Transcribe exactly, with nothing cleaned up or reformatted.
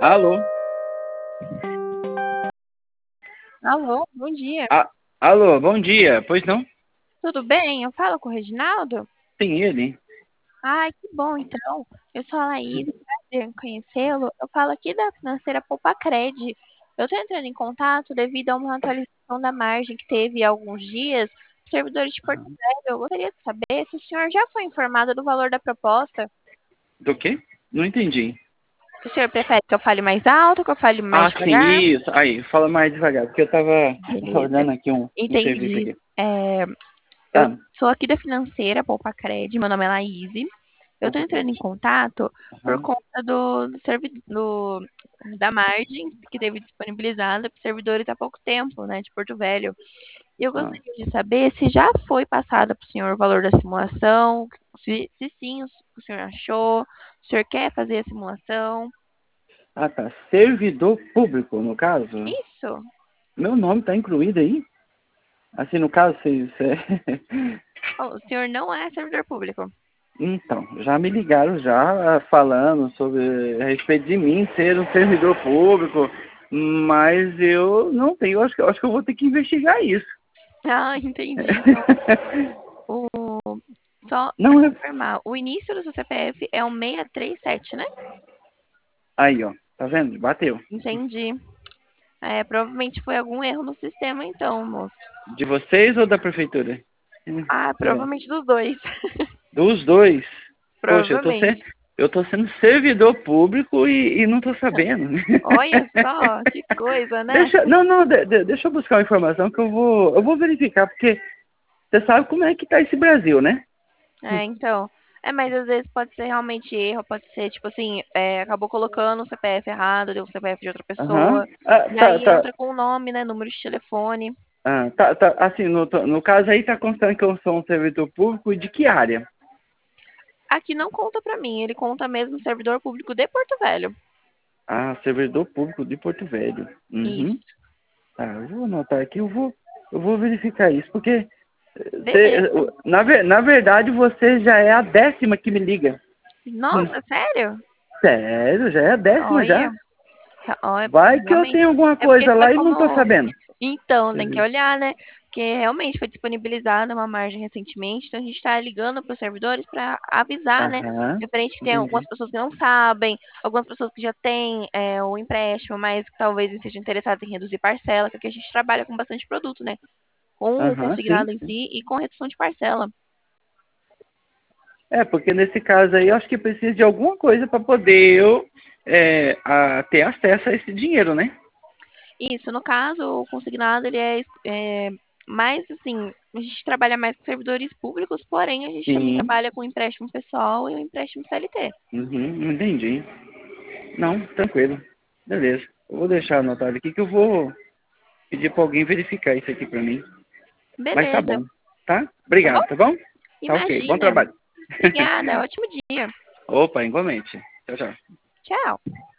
Alô? Alô, bom dia. A- Alô, bom dia. Pois não? Tudo bem? Eu falo com o Reginaldo? Tem ele? Ai, que bom, então. Eu sou a Laís, prazer em conhecê-lo. Eu falo aqui da financeira Poupa-Cred. Eu estou entrando em contato devido a uma atualização da margem que teve há alguns dias. Servidores de Porto Velho, eu gostaria de saber se o senhor já foi informado do valor da proposta. Do quê? Não entendi. Se o senhor prefere que eu fale mais alto ou que eu fale mais Ah, sim, devagar? isso. Aí, fala mais devagar, porque eu tava, tava Beleza. olhando aqui um, um serviço Entendi. aqui. É, eu Tá. sou aqui da financeira Poupa-Cred, meu nome é Laís. Eu estou Opa, entrando em Cred. contato por Aham. conta do, do, servi- do- da margem que teve disponibilizada para servidores há pouco tempo, né, de Porto Velho. E eu Ah. gostaria de saber se já foi passada para o senhor o valor da simulação, se, se sim, o, o senhor achou, o senhor quer fazer a simulação. Ah, tá. Servidor público, no caso. Isso? Meu nome tá incluído aí? Assim, no caso, se... se- Oh, o senhor não é servidor público. Então, já me ligaram já ah, falando sobre a respeito de mim ser um servidor público, mas eu não tenho, eu acho que, eu acho que eu vou ter que investigar isso. Ah, entendi. Então, o, só para Não é. confirmar, o início do seu C P F é o seis três sete, né? Aí, ó, tá vendo? Bateu. Entendi. É, provavelmente foi algum erro no sistema, então, moço. De vocês ou da prefeitura? Ah, É. provavelmente dos dois. Dos dois. Poxa, eu tô, Provavelmente. se... eu tô sendo servidor público e, e não tô sabendo. Olha só, que coisa, né? Deixa, não, não, de- de- deixa eu buscar uma informação que eu vou, eu vou verificar, porque você sabe como é que tá esse Brasil, né? É, então. É, mas às vezes pode ser realmente erro, pode ser, tipo assim, é, acabou colocando o C P F errado, deu o C P F de outra Aham. pessoa. Ah, E tá, aí tá. entra com o nome, né? Número de telefone. Ah, tá, tá. Assim, no, no caso aí tá constando que eu sou um servidor público e de que área? Aqui não conta pra mim, ele conta mesmo servidor público de Porto Velho. Ah, servidor público de Porto Velho. Uhum. Isso. Tá, eu vou anotar aqui, eu vou, eu vou verificar isso, porque eh, cê- Beleza. na, ver- na verdade você já é a décima que me liga. Hum, Nossa, sério? Sério, já é a décima já. Olha, olha, Vai que eu realmente. tenho alguma É porque coisa foi lá e não tô como. sabendo. Então, tem que olhar, né? Porque realmente foi disponibilizada uma margem recentemente, então a gente está ligando para os servidores para avisar, né? Aham, Referente que tem algumas entendi. pessoas que não sabem, algumas pessoas que já têm é, o empréstimo, mas que talvez estejam interessadas em reduzir parcela, porque a gente trabalha com bastante produto, né? Com o Aham, sim, consignado em sim. si e com redução de parcela. É, porque nesse caso aí eu acho que precisa de alguma coisa para poder eu é, a- ter acesso a esse dinheiro, né? Isso, no caso, o consignado, ele é, é mais assim, a gente trabalha mais com servidores públicos, porém a gente também Sim. trabalha com empréstimo pessoal e o empréstimo C L T. Uhum, entendi. Não, tranquilo. Beleza. Eu vou deixar anotado aqui que eu vou pedir para alguém verificar isso aqui para mim. Mas tá Beleza, bom, tá? tá bom? Obrigado, tá bom? Tá ok. Bom Imagina. trabalho. Obrigada, ótimo dia. Opa, igualmente. Tchau, tchau. Tchau.